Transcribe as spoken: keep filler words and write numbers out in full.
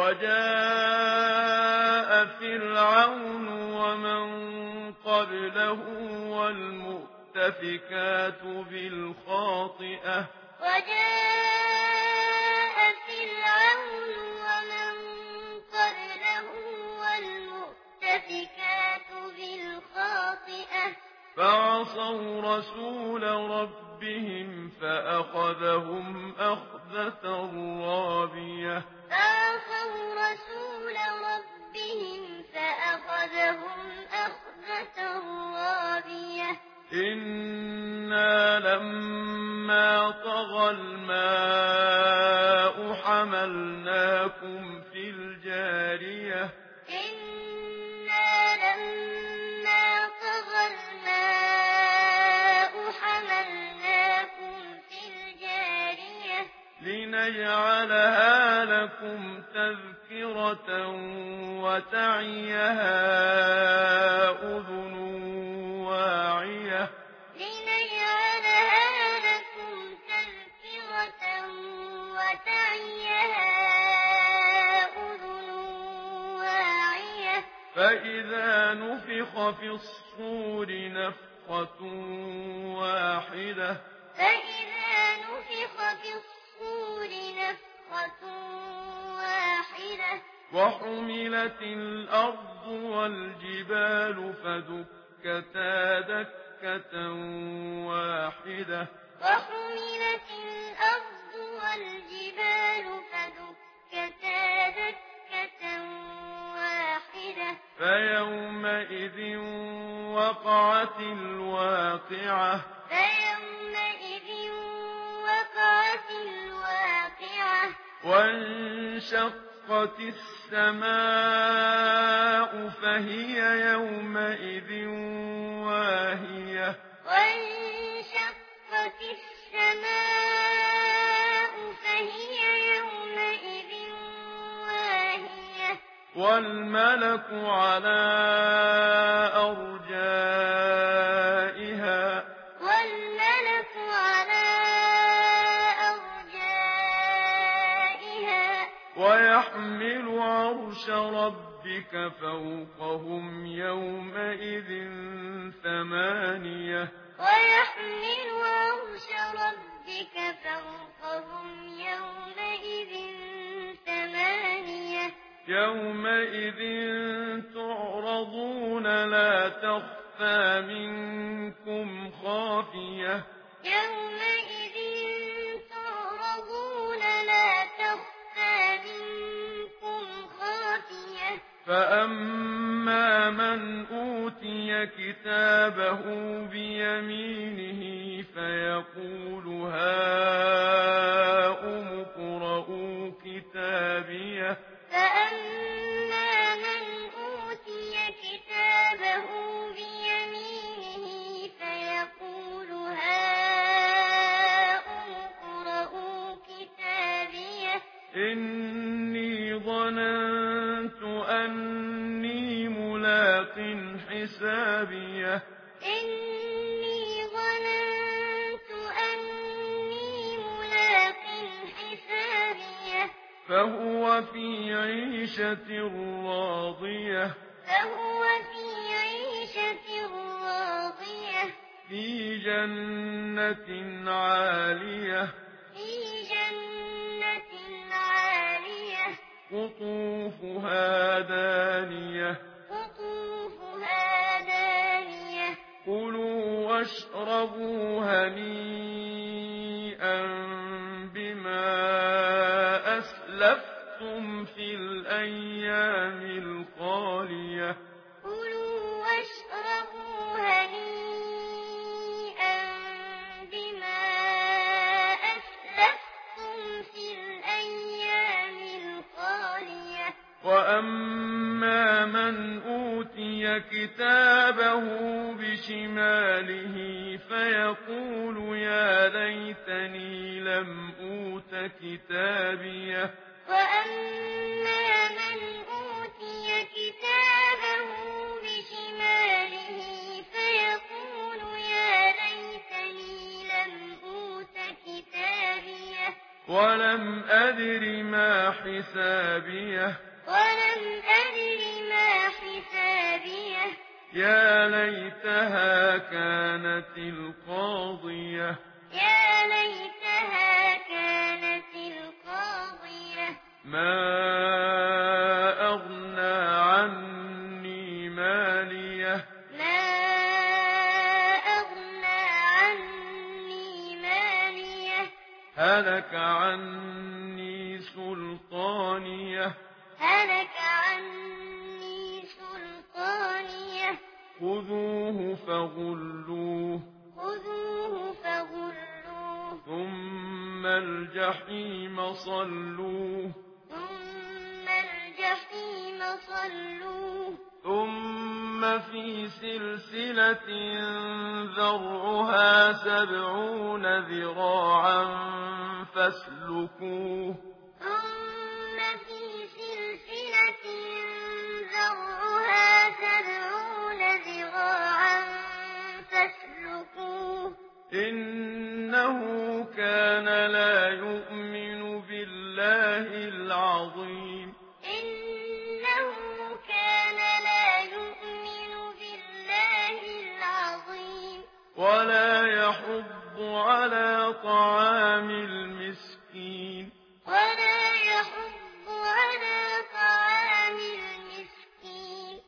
وجاء فرعون ومن قبله والمؤتفكات بالخاطئة وجاء فرعون ومن قبله والمؤتفكات بالخاطئة فعصوا رسول ربهم فأخذهم أخذة رابية فعصوا رسول ربهم فأخذهم أخذة رابية إنا لما طغى الماء حملناكم في الجارية إنا لما طغى الماء حملناكم في الجارية لنجعلها لكم تذكرة وتعيها أذن واعية لنجعلها لكم تذكرة وتعيها أذن واعية فإذا نفخ في الصور نفخة واحدة فإذا نفخ في الصور نفخة واحدة وحملت الأرض والجبال فدكتا دكة واحدة وحملت الأرض والجبال فدكتا دكة واحدة فيومئذ وقعت الواقعة فيومئذ وقعت الواقعة وانشقت السماء فهي يومئذ واهية وانشقت السماء فهي يومئذ واهية والملك على أرجائها والملك على أرجائها ويحمل عرش ربك فوقهم يومئذ ثمانية ويحمل عرش ربك فوقهم يومئذ ثمانية يومئذ تعرضون لا تخفى منكم خافية يومئذ تعرضون لا تخفى منكم خافية فأما من أوتي كتابه بيمينه فيقول هاؤم اقرءوا كتابيه فأما من أوتي كتابه بيمينه فيقول هاؤم اقرءوا كتابيه إني ظننت أني ملاق حسابيه إني ظننت أني ملاق حسابيه فهو في عيشة راضية فهو في عيشة راضية في جنة عالية في جنة عالية قطوفها دانية قطوفها دانية كلوا واشربوا هنيئا بما أسلفتم في الأيام الخالية كلوا واشربوا هنيئا بما أسلفتم في الأيام الخالية وأما من أوتي كتابه بشماله فيقول يا ليتني لم أوت كتابيه وأما من أوتي كتابه بشماله فيقول يا ليتني لم أوت كتابيه ولم أدر ما حسابيه ولم أدر ما حسابيه يا ليتها كانت القاضية يا ليتها كانت القاضية ما أغنى عني ماليه ما أغنى عني ماليه هلك عني سلطانيه هلك عني سلطانيه خذوه فغلوه خذوه فغلوه ثم الجحيم صلوه ثم الجحيم صلوه ثم في سلسلة ذرعها سبعون ذراعا فاسلكوه ثم في سلسلة ذرعها سبعون ذراعا فاسلكوه إنه كان لا يؤمن بالله العظيم إنه كان لا يؤمن بالله العظيم ولا يحض على طعام المسكين